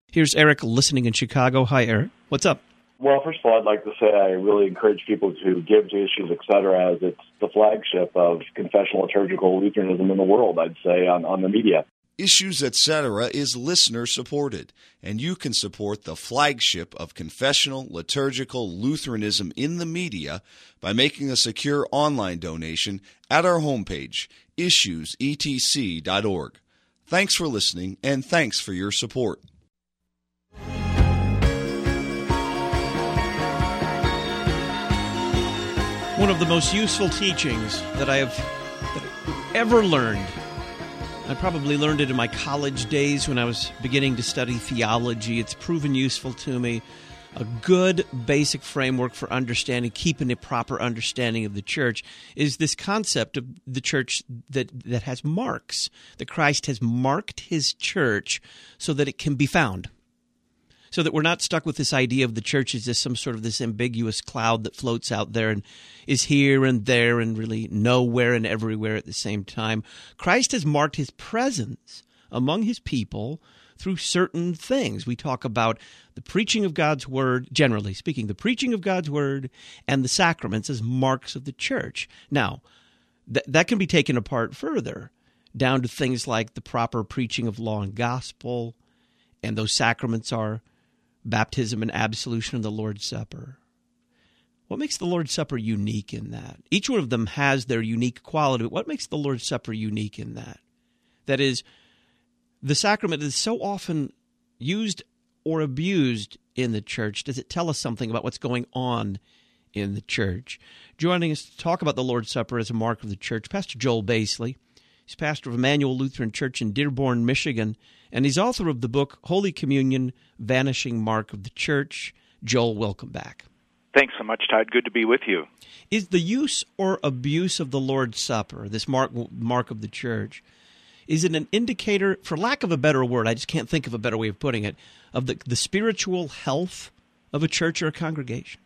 Here's Eric listening in Chicago. Hi, Eric. What's up? Well, first of all, I'd like to say I really encourage people to give to Issues, Etc., as it's the flagship of confessional liturgical Lutheranism in the world, I'd say, on the media. Issues, Etc. is listener-supported, and you can support the flagship of confessional liturgical Lutheranism in the media by making a secure online donation at our homepage, issuesetc.org. Thanks for listening, and thanks for your support. One of the most useful teachings that I've ever learned, I probably learned it in my college days when I was beginning to study theology. It's proven useful to me. A good basic framework for understanding, keeping a proper understanding of the church, is this concept of the church that has marks, that Christ has marked his church so that it can be found. So that we're not stuck with this idea of the church as just some sort of this ambiguous cloud that floats out there and is here and there and really nowhere and everywhere at the same time. Christ has marked his presence among his people through certain things. We talk about the preaching of God's word, generally speaking, the preaching of God's word and the sacraments as marks of the church. Now, that can be taken apart further, down to things like the proper preaching of law and gospel, and those sacraments are baptism and absolution and the Lord's Supper. What makes the Lord's Supper unique in that? Each one of them has their unique quality, but what makes the Lord's Supper unique in that? That is, the sacrament is so often used or abused in the church. Does it tell us something about what's going on in the church? Joining us to talk about the Lord's Supper as a mark of the church, Pastor Joel Basely. He's pastor of Emmanuel Lutheran Church in Dearborn, Michigan, and he's author of the book Holy Communion, Vanishing Mark of the Church. Joel, welcome back. Thanks so much, Todd. Good to be with you. Is the use or abuse of the Lord's Supper, this mark of the church, is it an indicator, for lack of a better word, I just can't think of a better way of putting it, of the spiritual health of a church or a congregation?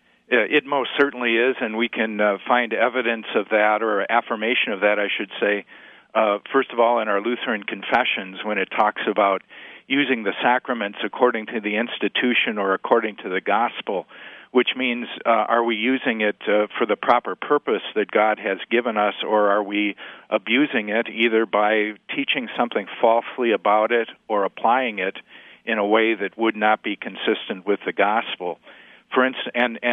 It most certainly is, and we can find evidence of that, or affirmation of that, I should say, first of all, in our Lutheran confessions, when it talks about using the sacraments according to the institution or according to the gospel, which means are we using it for the proper purpose that God has given us, or are we abusing it either by teaching something falsely about it or applying it in a way that would not be consistent with the gospel? For instance,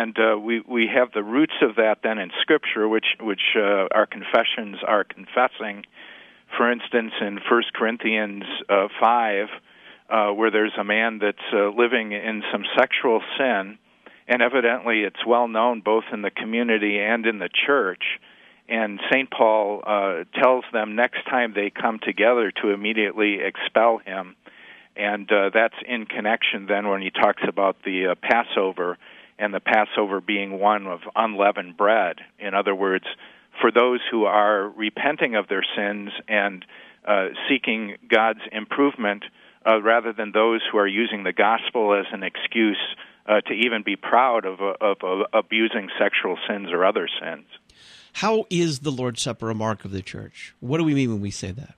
we have the roots of that then in Scripture, which our confessions are confessing. For instance, in 1 Corinthians 5, where there's a man that's living in some sexual sin, and evidently it's well known both in the community and in the church. And St. Paul tells them next time they come together to immediately expel him. And that's in connection then when he talks about the Passover, and the Passover being one of unleavened bread. In other words, for those who are repenting of their sins and seeking God's improvement, rather than those who are using the gospel as an excuse to even be proud of abusing sexual sins or other sins. How is the Lord's Supper a mark of the church? What do we mean when we say that?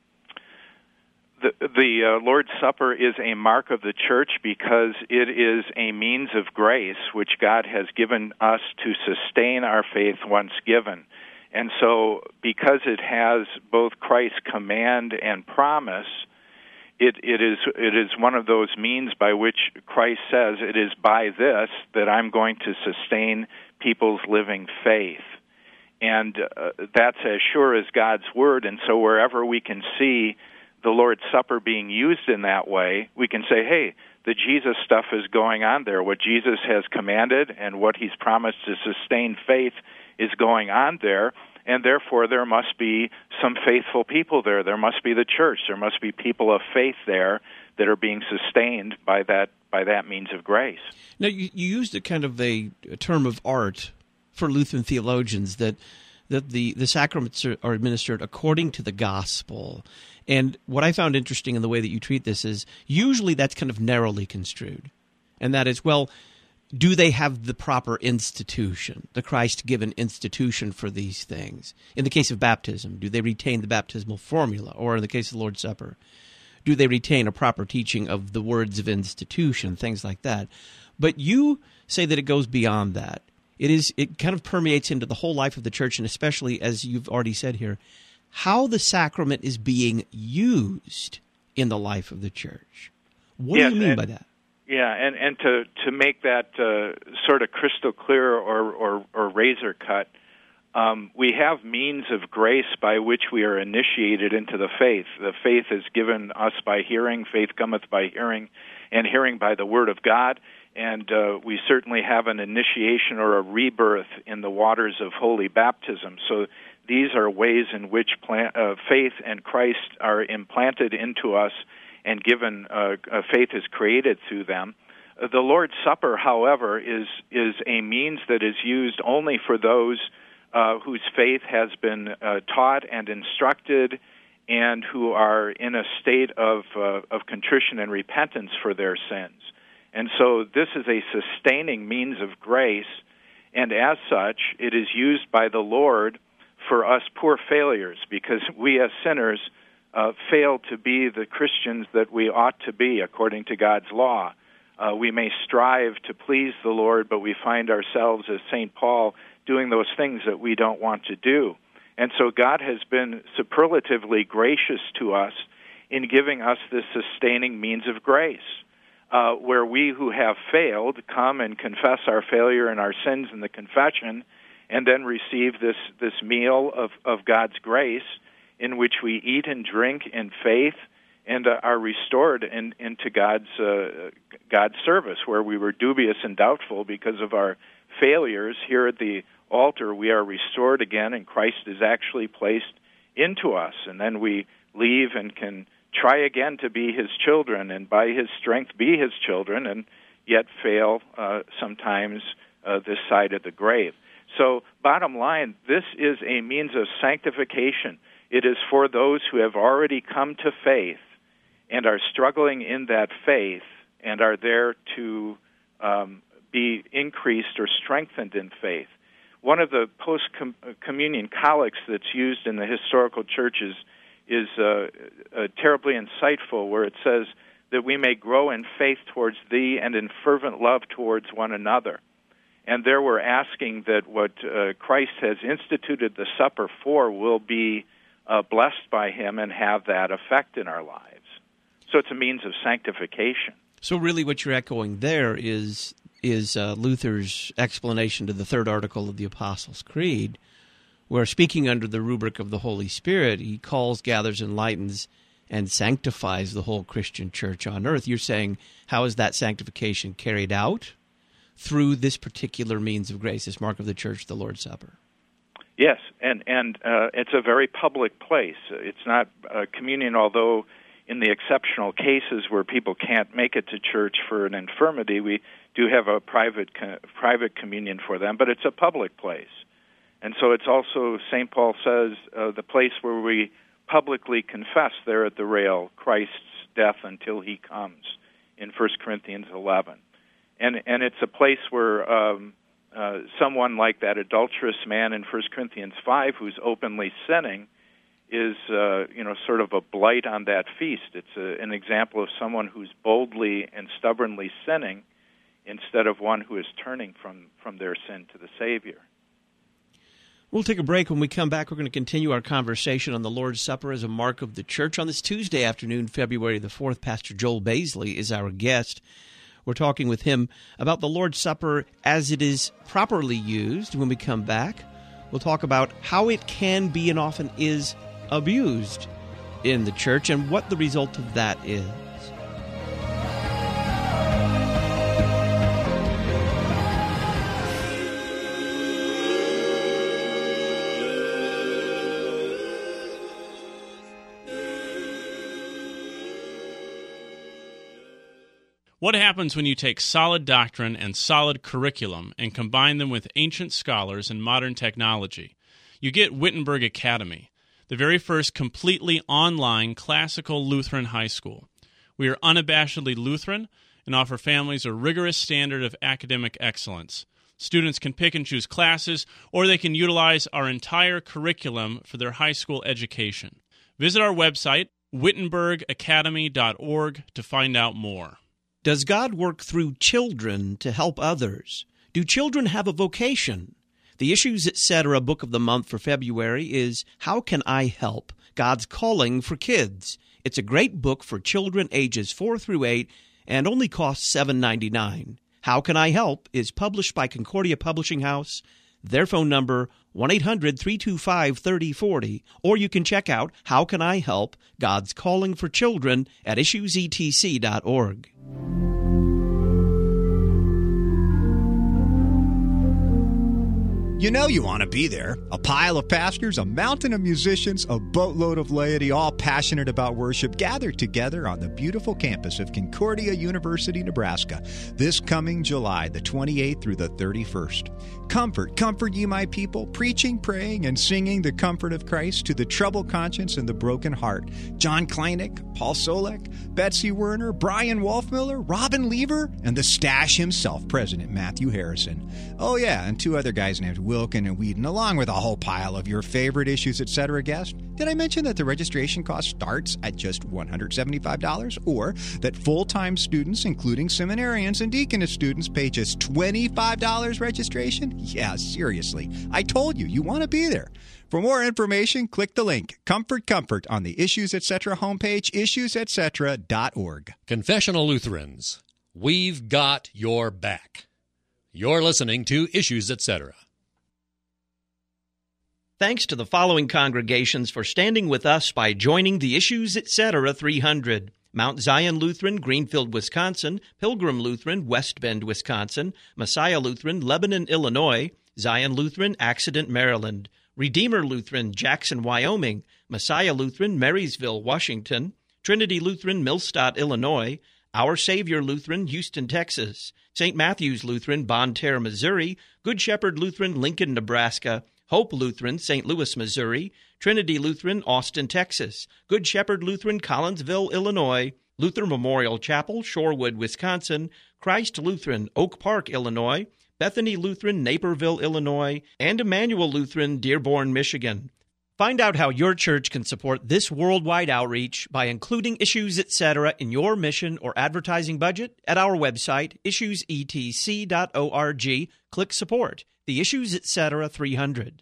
The Lord's Supper is a mark of the church because it is a means of grace which God has given us to sustain our faith once given. And so because it has both Christ's command and promise, it is one of those means by which Christ says, it is by this that I'm going to sustain people's living faith. And that's as sure as God's Word. And so wherever we can see the Lord's Supper being used in that way, we can say, hey, the Jesus stuff is going on there. What Jesus has commanded and what he's promised to sustain faith is going on there, and therefore there must be some faithful people there. There must be the church. There must be people of faith there that are being sustained by that means of grace. Now, you used a kind of a term of art for Lutheran theologians that the sacraments are administered according to the gospel. And what I found interesting in the way that you treat this is usually that's kind of narrowly construed. And that is, well, do they have the proper institution, the Christ-given institution for these things? In the case of baptism, do they retain the baptismal formula? Or in the case of the Lord's Supper, do they retain a proper teaching of the words of institution, things like that. But you say that it goes beyond that. It kind of permeates into the whole life of the church, and especially, as you've already said here, how the sacrament is being used in the life of the church. What do you mean by that? Yeah, and to make that sort of crystal clear or razor cut, we have means of grace by which we are initiated into the faith. The faith is given us by hearing. Faith cometh by hearing, and hearing by the word of God. And we certainly have an initiation or a rebirth in the waters of holy baptism. So these are ways in which faith and Christ are implanted into us and given faith is created through them. The Lord's Supper, however, is a means that is used only for those whose faith has been taught and instructed and who are in a state of contrition and repentance for their sins. And so this is a sustaining means of grace, and as such, it is used by the Lord for us poor failures, because we as sinners fail to be the Christians that we ought to be according to God's law. We may strive to please the Lord, but we find ourselves, as St. Paul, doing those things that we don't want to do. And so God has been superlatively gracious to us in giving us this sustaining means of grace, where we who have failed come and confess our failure and our sins in the confession, and then receive this meal of God's grace in which we eat and drink in faith and are restored into God's service, where we were dubious and doubtful because of our failures. Here at the altar, we are restored again, and Christ is actually placed into us. And then we leave and can try again to be his children, and by his strength be his children, and yet fail sometimes this side of the grave. So, bottom line, this is a means of sanctification. It is for those who have already come to faith and are struggling in that faith and are there to be increased or strengthened in faith. One of the post-communion collects that's used in the historical churches is terribly insightful, where it says that we may grow in faith towards thee and in fervent love towards one another. And there we're asking that what Christ has instituted the supper for will be blessed by him and have that effect in our lives. So it's a means of sanctification. So really what you're echoing there is Luther's explanation to the third article of the Apostles' Creed, where, speaking under the rubric of the Holy Spirit, he calls, gathers, enlightens, and sanctifies the whole Christian church on earth. You're saying, how is that sanctification carried out? Through this particular means of grace, this mark of the church, the Lord's Supper. Yes, and it's a very public place. It's not communion, although in the exceptional cases where people can't make it to church for an infirmity, we do have a private communion for them, but it's a public place. And so it's also, St. Paul says, the place where we publicly confess there at the rail Christ's death until he comes in 1 Corinthians 11. And it's a place where someone like that adulterous man in 1 Corinthians 5 who's openly sinning is sort of a blight on that feast. It's an example of someone who's boldly and stubbornly sinning instead of one who is turning from their sin to the Savior. We'll take a break. When we come back, we're going to continue our conversation on the Lord's Supper as a mark of the church. On this Tuesday afternoon, February the 4th, Pastor Joel Baisley is our guest. We're talking with him about the Lord's Supper as it is properly used. When we come back, we'll talk about how it can be and often is abused in the church and what the result of that is. What happens when you take solid doctrine and solid curriculum and combine them with ancient scholars and modern technology? You get Wittenberg Academy, the very first completely online classical Lutheran high school. We are unabashedly Lutheran and offer families a rigorous standard of academic excellence. Students can pick and choose classes, or they can utilize our entire curriculum for their high school education. Visit our website WittenbergAcademy.org to find out more. Does God work through children to help others? Do children have a vocation? The Issues Etc. book of the month for February is How Can I Help? God's Calling for Kids. It's a great book for children ages 4 through 8 and only costs $7.99. How Can I Help is published by Concordia Publishing House. Their phone number, 1-800-325-3040. Or you can check out How Can I Help? God's Calling for Children at issuesetc.org. You know you want to be there. A pile of pastors, a mountain of musicians, a boatload of laity, all passionate about worship, gathered together on the beautiful campus of Concordia University, Nebraska, this coming July, the 28th through the 31st. Comfort ye my people, preaching, praying, and singing the comfort of Christ to the troubled conscience and the broken heart. John Kleinig, Paul Solek, Betsy Werner, Brian Wolfmiller, Robin Lever, and the Stash himself, President Matthew Harrison. Oh yeah, and 2 other guys named Wilkin and Whedon, along with a whole pile of your favorite Issues Etc. guests. Did I mention that the registration cost starts at just $175, or that full-time students, including seminarians and deaconess students, pay just $25 registration? Yeah, seriously. I told you, you want to be there. For more information, click the link, Comfort, on the Issues Etc. homepage, issuesetc.org. Confessional Lutherans, we've got your back. You're listening to Issues Etc. Thanks to the following congregations for standing with us by joining the Issues Etc. 300. Mount Zion Lutheran, Greenfield, Wisconsin; Pilgrim Lutheran, West Bend, Wisconsin; Messiah Lutheran, Lebanon, Illinois; Zion Lutheran, Accident, Maryland; Redeemer Lutheran, Jackson, Wyoming; Messiah Lutheran, Marysville, Washington; Trinity Lutheran, Millstadt, Illinois; Our Savior Lutheran, Houston, Texas; St. Matthew's Lutheran, Bonne Terre, Missouri; Good Shepherd Lutheran, Lincoln, Nebraska; Hope Lutheran, St. Louis, Missouri; Trinity Lutheran, Austin, Texas; Good Shepherd Lutheran, Collinsville, Illinois; Luther Memorial Chapel, Shorewood, Wisconsin; Christ Lutheran, Oak Park, Illinois; Bethany Lutheran, Naperville, Illinois; and Emmanuel Lutheran, Dearborn, Michigan. Find out how your church can support this worldwide outreach by including Issues Etc. in your mission or advertising budget at our website, issuesetc.org. Click Support. The Issues Etc. 300.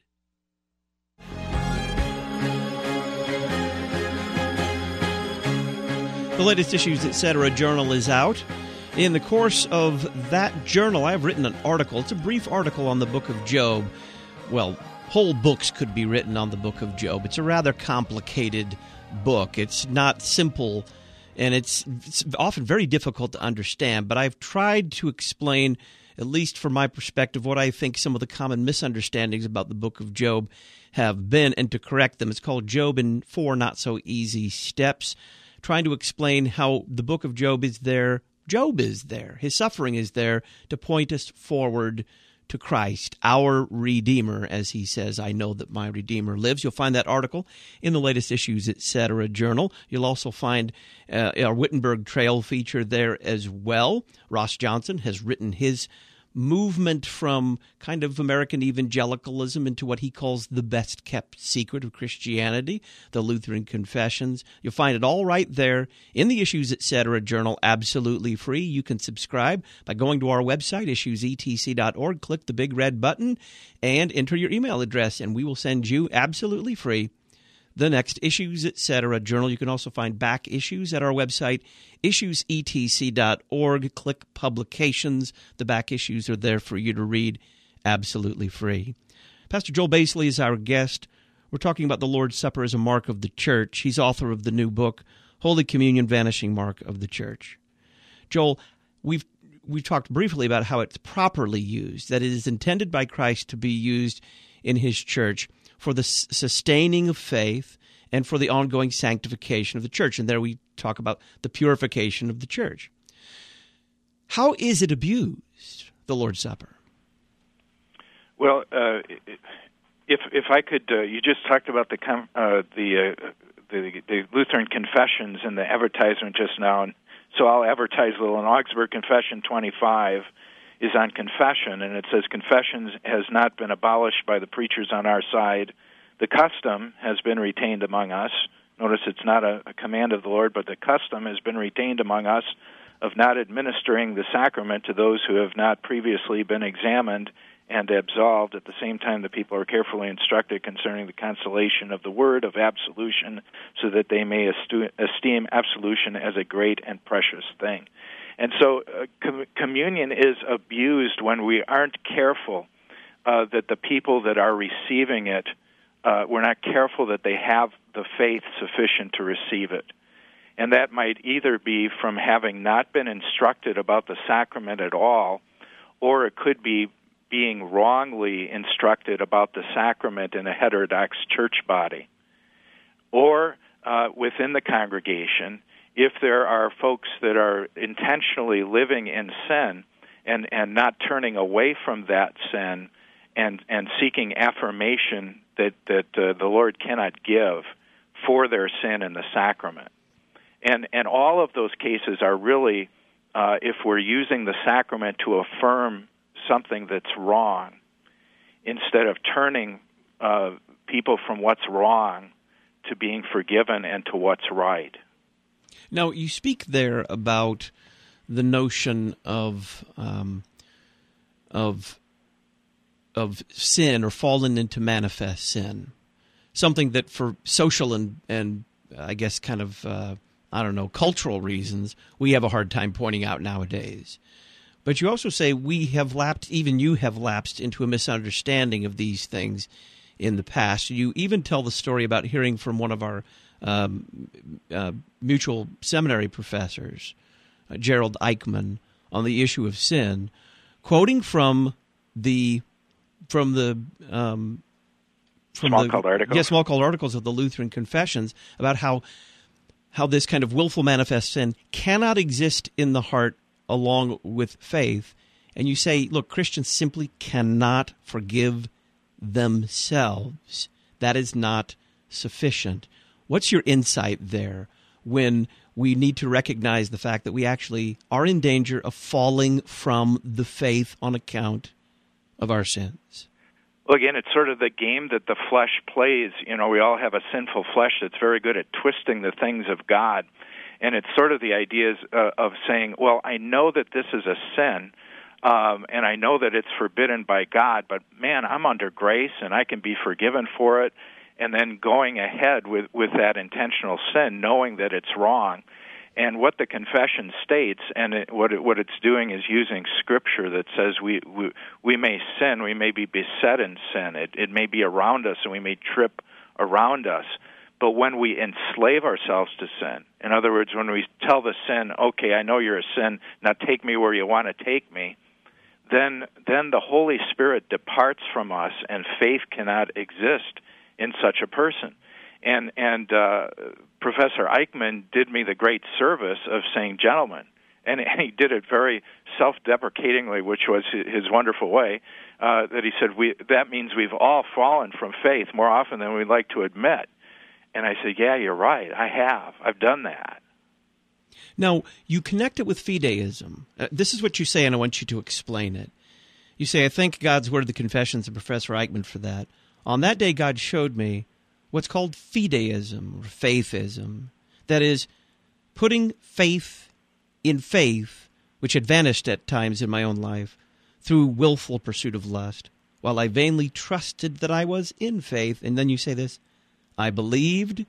The latest Issues Etc. journal is out. In the course of that journal, I've written an article. It's a brief article on the book of Job. Well, whole books could be written on the book of Job. It's a rather complicated book. It's not simple, and it's often very difficult to understand. But I've tried to explain, at least from my perspective, what I think some of the common misunderstandings about the book of Job have been, and to correct them. It's called Job in 4 Not So Easy Steps, trying to explain how the book of Job is there. Job is there. His suffering is there to point us forward to Christ, our Redeemer, as he says, I know that my Redeemer lives. You'll find that article in the latest Issues Etc. journal. You'll also find our Wittenberg Trail feature there as well. Ross Johnson has written his movement from kind of American evangelicalism into what he calls the best-kept secret of Christianity, the Lutheran Confessions. You'll find it all right there in the Issues Etc. journal, absolutely free. You can subscribe by going to our website, issuesetc.org, click the big red button, and enter your email address, and we will send you absolutely free the next Issues Etc. journal. You can also find back issues at our website, issuesetc.org. Click Publications. The back issues are there for you to read absolutely free. Pastor Joel Basely is our guest. We're talking about the Lord's Supper as a mark of the church. He's author of the new book, Holy Communion, Vanishing Mark of the Church. Joel, we've talked briefly about how it's properly used, that it is intended by Christ to be used in his church for the sustaining of faith and for the ongoing sanctification of the church. And there we talk about the purification of the church. How is it abused, the Lord's Supper? Well, if I could, you just talked about the Lutheran Confessions in the advertisement just now, and so I'll advertise a little. In Augsburg Confession 25 is on confession, and it says, "Confession has not been abolished by the preachers on our side. The custom has been retained among us, Notice it's not a command of the Lord, but the custom has been retained among us of not administering the sacrament to those who have not previously been examined and absolved. At the same time, the people are carefully instructed concerning the consolation of the word of absolution, so that they may esteem absolution as a great and precious thing. And so communion is abused when we aren't careful that the people that are receiving it, we're not careful that they have the faith sufficient to receive it. And that might either be from having not been instructed about the sacrament at all, or it could be being wrongly instructed about the sacrament in a heterodox church body. Or within the congregation, if there are folks that are intentionally living in sin and not turning away from that sin and seeking affirmation that the Lord cannot give for their sin in the sacrament. And all of those cases are really, if we're using the sacrament to affirm something that's wrong, instead of turning people from what's wrong to being forgiven and to what's right. Now, you speak there about the notion of sin or fallen into manifest sin, something that for social and I guess kind of cultural reasons, we have a hard time pointing out nowadays. But you also say even you have lapsed into a misunderstanding of these things in the past. You even tell the story about hearing from one of our mutual seminary professors, Gerald Eichmann, on the issue of sin, quoting from the Small-Called Articles. Small-Called Articles of the Lutheran Confessions, about how this kind of willful manifest sin cannot exist in the heart along with faith. And you say, look, Christians simply cannot forgive themselves. That is not sufficient. What's your insight there when we need to recognize the fact that we actually are in danger of falling from the faith on account of our sins? Well, again, it's sort of the game that the flesh plays. We all have a sinful flesh that's very good at twisting the things of God. And it's sort of the ideas of saying, well, I know that this is a sin, and I know that it's forbidden by God, but man, I'm under grace and I can be forgiven for it. And then going ahead with that intentional sin, knowing that it's wrong. And what the confession states, and what it's doing is using Scripture that says we may sin, we may be beset in sin. It may be around us, and we may trip around us. But when we enslave ourselves to sin, in other words, when we tell the sin, okay, I know you're a sin, now take me where you want to take me, then the Holy Spirit departs from us, and faith cannot exist in such a person. And Professor Eichmann did me the great service of saying, gentlemen, and he did it very self-deprecatingly, which was his wonderful way, that he said, that means we've all fallen from faith more often than we'd like to admit. And I said, yeah, you're right, I have. I've done that. Now, you connect it with fideism. This is what you say, and I want you to explain it. You say, I thank God's word, the confessions of Professor Eichmann for that. On that day, God showed me what's called fideism or faithism. That is, putting faith in faith, which had vanished at times in my own life, through willful pursuit of lust, while I vainly trusted that I was in faith. And then you say this, I believed,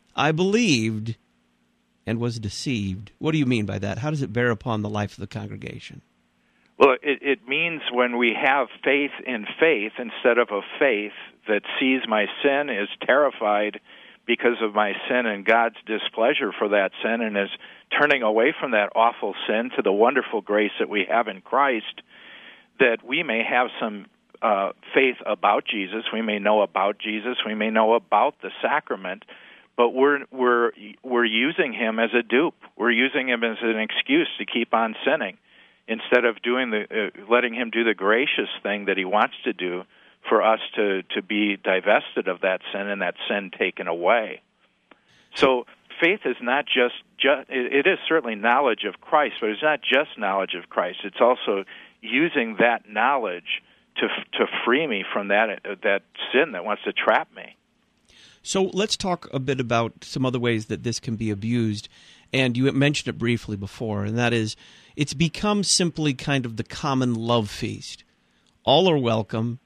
and was deceived. What do you mean by that? How does it bear upon the life of the congregation? Well, it means when we have faith in faith instead of a faith that sees my sin, is terrified because of my sin and God's displeasure for that sin, and is turning away from that awful sin to the wonderful grace that we have in Christ, that we may have some faith about Jesus, we may know about Jesus, we may know about the sacrament, but we're using him as a dupe. We're using him as an excuse to keep on sinning, instead of letting him do the gracious thing that he wants to do for us to be divested of that sin and that sin taken away. So faith is not just it is certainly knowledge of Christ, but it's not just knowledge of Christ. It's also using that knowledge to free me from that sin that wants to trap me. So let's talk a bit about some other ways that this can be abused. And you mentioned it briefly before, and that is it's become simply kind of the common love feast. All are welcome.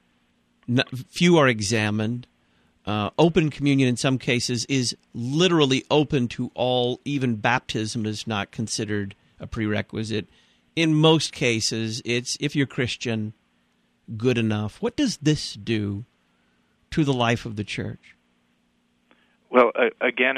Few are examined. Open communion in some cases is literally open to all. Even baptism is not considered a prerequisite. In most cases, it's, if you're Christian, good enough. What does this do to the life of the church? Well, again,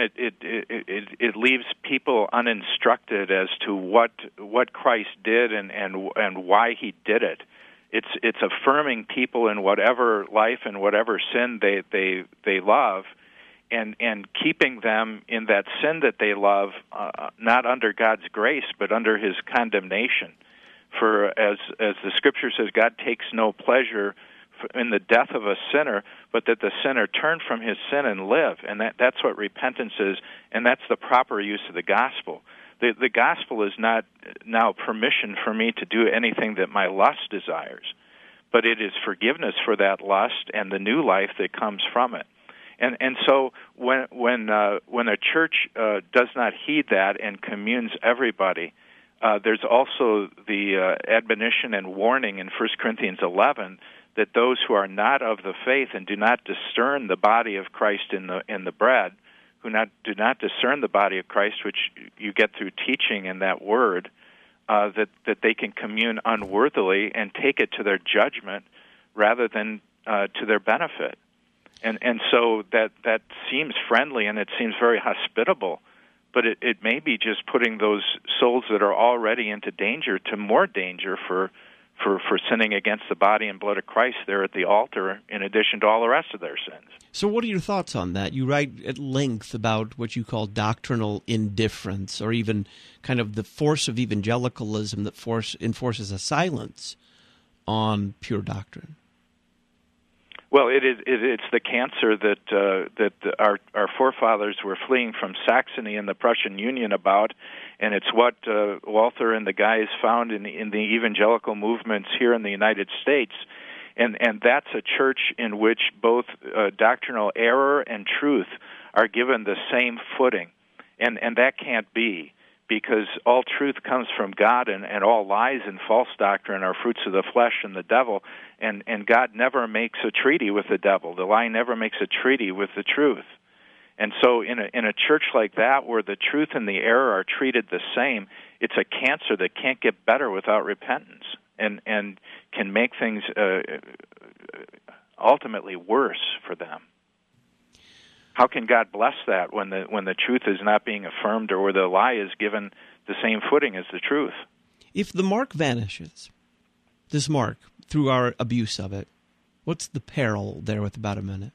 it leaves people uninstructed as to what Christ did and why he did it. It's affirming people in whatever life and whatever sin they love, and keeping them in that sin that they love, not under God's grace but under His condemnation. For as the Scripture says, God takes no pleasure in the death of a sinner, but that the sinner turn from his sin and live, and that's what repentance is, and that's the proper use of the gospel. The gospel is not now permission for me to do anything that my lust desires, but it is forgiveness for that lust and the new life that comes from it. And so when a church does not heed that and communes everybody, there's also the admonition and warning in 1 Corinthians 11 that those who are not of the faith and do not discern the body of Christ in the bread, do not discern the body of Christ, which you get through teaching in that word, that they can commune unworthily and take it to their judgment rather than to their benefit. And so that seems friendly and it seems very hospitable, but it may be just putting those souls that are already into danger to more danger for sinning against the body and blood of Christ there at the altar, in addition to all the rest of their sins. So what are your thoughts on that? You write at length about what you call doctrinal indifference, or even kind of the force of evangelicalism that enforces a silence on pure doctrine. Well, it's the cancer that our forefathers were fleeing from Saxony and the Prussian Union about, and it's what Walther and the guys found in the evangelical movements here in the United States, and that's a church in which both doctrinal error and truth are given the same footing, and that can't be, because all truth comes from God, and all lies and false doctrine are fruits of the flesh and the devil, and God never makes a treaty with the devil. The lie never makes a treaty with the truth. And so in a church like that, where the truth and the error are treated the same, it's a cancer that can't get better without repentance, and can make things ultimately worse for them. How can God bless that when the truth is not being affirmed, or where the lie is given the same footing as the truth? If the mark vanishes, this mark, through our abuse of it, what's the peril there with about a minute?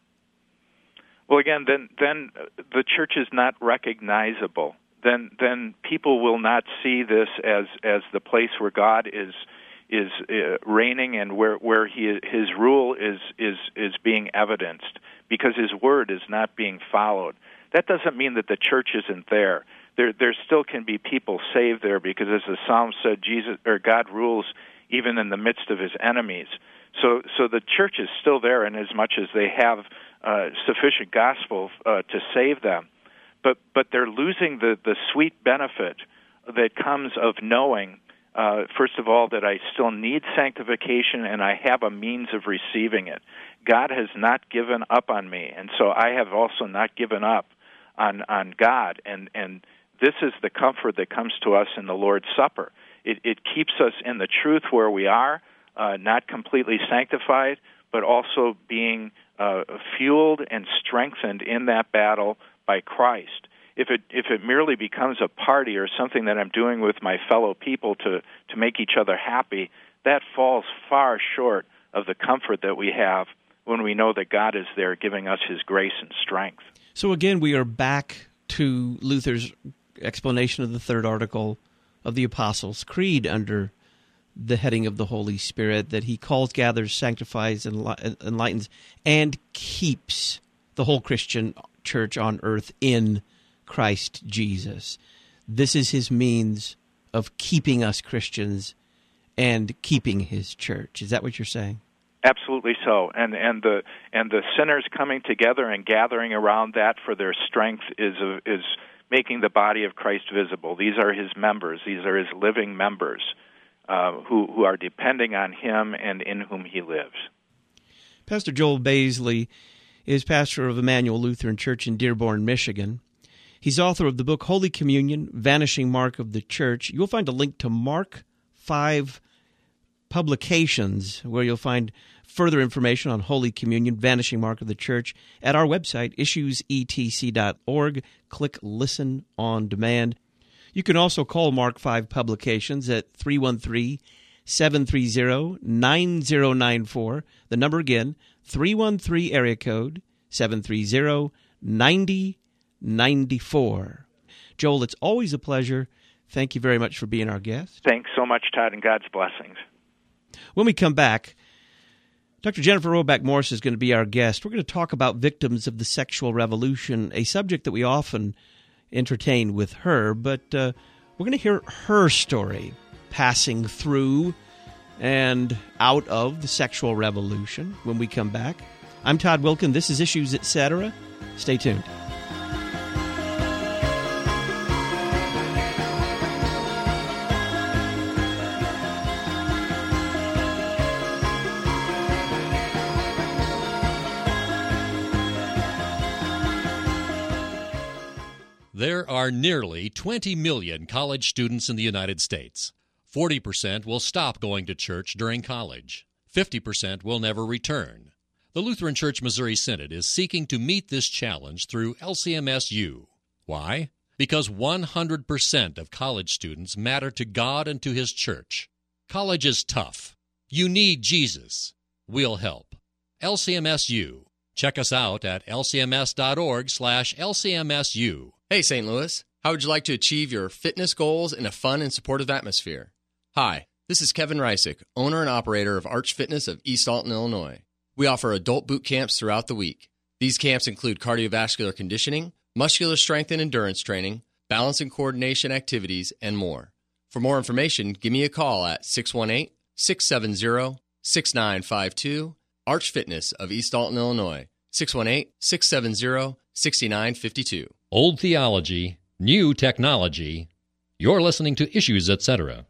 Well, again, then the church is not recognizable. Then people will not see this as the place where God is reigning and where his rule is being evidenced, because his word is not being followed. That doesn't mean that the church isn't there. There still can be people saved there, because as the Psalm said, God rules even in the midst of his enemies. So the church is still there, in as much as they have sufficient gospel to save them. But they're losing the sweet benefit that comes of knowing, first of all, that I still need sanctification and I have a means of receiving it. God has not given up on me, and so I have also not given up on God. And this is the comfort that comes to us in the Lord's Supper. It keeps us in the truth where we are, not completely sanctified, but also being fueled and strengthened in that battle by Christ. If it merely becomes a party or something that I'm doing with my fellow people to make each other happy, that falls far short of the comfort that we have when we know that God is there giving us his grace and strength. So again, we are back to Luther's explanation of the third article of the Apostles' Creed under the heading of the Holy Spirit, that he calls, gathers, sanctifies, enlightens, and keeps the whole Christian church on earth in Christ Jesus. This is his means of keeping us Christians and keeping his church. Is that what you're saying? Absolutely so, and the sinners coming together and gathering around that for their strength is making the body of Christ visible. These are His members; these are His living members who are depending on Him and in whom He lives. Pastor Joel Baisley is pastor of Emmanuel Lutheran Church in Dearborn, Michigan. He's author of the book Holy Communion, Vanishing Mark of the Church. You'll find a link to Mark 5 publications where you'll find further information on Holy Communion, Vanishing Mark of the Church at our website, issuesetc.org. Click Listen on Demand. You can also call Mark 5 publications at 313-730-9094. The number again, 313 area code 730-9094. Joel, it's always a pleasure. Thank you very much for being our guest. Thanks so much, Todd, and God's blessings. When we come back, Dr. Jennifer Roback Morse is going to be our guest. We're going to talk about victims of the sexual revolution, a subject that we often entertain with her, but we're going to hear her story, passing through and out of the sexual revolution when we come back. I'm Todd Wilkin. This is Issues Etc. Stay tuned. There are nearly 20 million college students in the United States. 40% will stop going to church during college. 50% will never return. The Lutheran Church Missouri Synod is seeking to meet this challenge through LCMSU. Why? Because 100% of college students matter to God and to His church. College is tough. You need Jesus. We'll help. LCMSU. Check us out at lcms.org/LCMSU. Hey, St. Louis. How would you like to achieve your fitness goals in a fun and supportive atmosphere? Hi, this is Kevin Reisick, owner and operator of Arch Fitness of East Alton, Illinois. We offer adult boot camps throughout the week. These camps include cardiovascular conditioning, muscular strength and endurance training, balance and coordination activities, and more. For more information, give me a call at 618-670-6952, Arch Fitness of East Alton, Illinois, 618-670-6952. Old theology, new technology. You're listening to Issues Etc.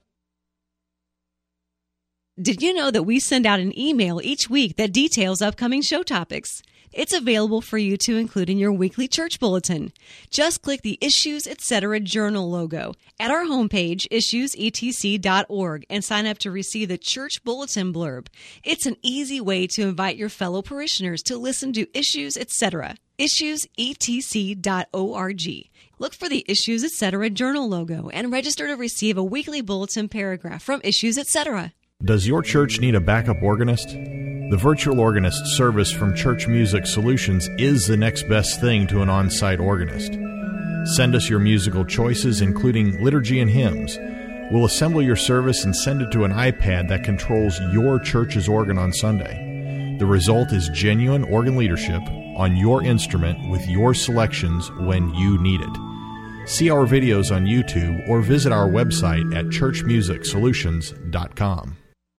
Did you know that we send out an email each week that details upcoming show topics? It's available for you to include in your weekly church bulletin. Just click the Issues Etc. Journal logo at our homepage, issuesetc.org, and sign up to receive the church bulletin blurb. It's an easy way to invite your fellow parishioners to listen to Issues Etc. issuesetc.org. Look for the Issues Etc. Journal logo and register to receive a weekly bulletin paragraph from Issues Etc. Does your church need a backup organist? The virtual organist service from Church Music Solutions is the next best thing to an on-site organist. Send us your musical choices, including liturgy and hymns. We'll assemble your service and send it to an iPad that controls your church's organ on Sunday. The result is genuine organ leadership on your instrument with your selections when you need it. See our videos on YouTube or visit our website at churchmusicsolutions.com.